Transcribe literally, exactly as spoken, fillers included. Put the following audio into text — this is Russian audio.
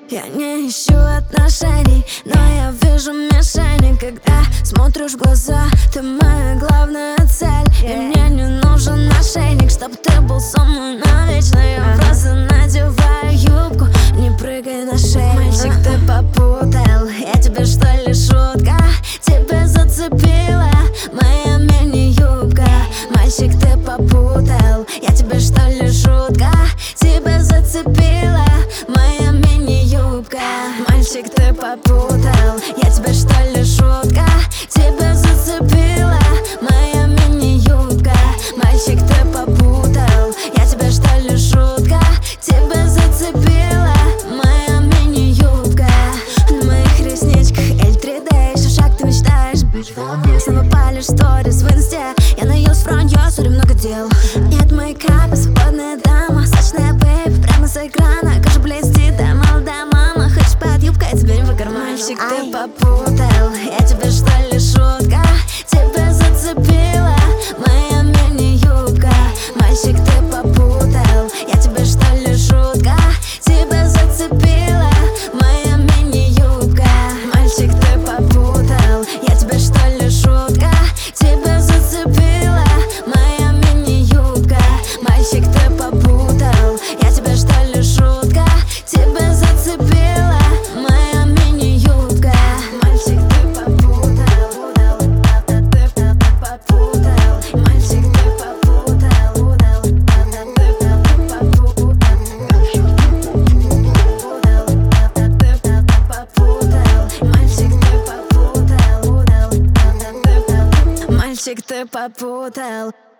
Я не ищу отношений, но я вижу мишени. Когда смотришь в глаза, ты моя главная цель. И мне не нужен ошейник, чтоб ты был со мной навечно. Я просто надеваю юбку, не прыгай на шею. Мальчик, ты попутал, я тебе что ли шутка? Тебя зацепила моя мини-юбка. Мальчик, ты попутал, я тебе что ли шутка? Тебя зацепила моя мини-юбка. Мальчик, ты попутал, я тебе что ли шутка? Тебя зацепила моя мини-юбка. Мальчик, ты попутал, я тебе что ли шутка? Тебя зацепила моя мини-юбка. На моих ресничках эль три дэ, еще шаг ты мечтаешь быть. Снова палишь сторис в инсте, я наелась вранье, сори, много дел. Нет мейкапа, свободная дама, сочная бэйб, прямо с экрана. Кожа блестит, да, молодая мама. Хочешь под юбкой, теперь в карман. Мальчик, ты попутал, я тебе что ли шутка? Тебя зацепила моя мини-юбка. Мальчик, ты попутал, я тебе что ли шутка? Тебя зацепила моя мини-юбка. Мальчик, ты попутал, я тебе что ли шутка? Тебя зацепила моя мини-юбка. Мальчик, ты попутал, я тебе что ли шутка? Тебя зацепила моя мини-юбка. Мальчик, ты попутал, ты попутал. Мальчик, ты попутал, Мальчик, ты попутал.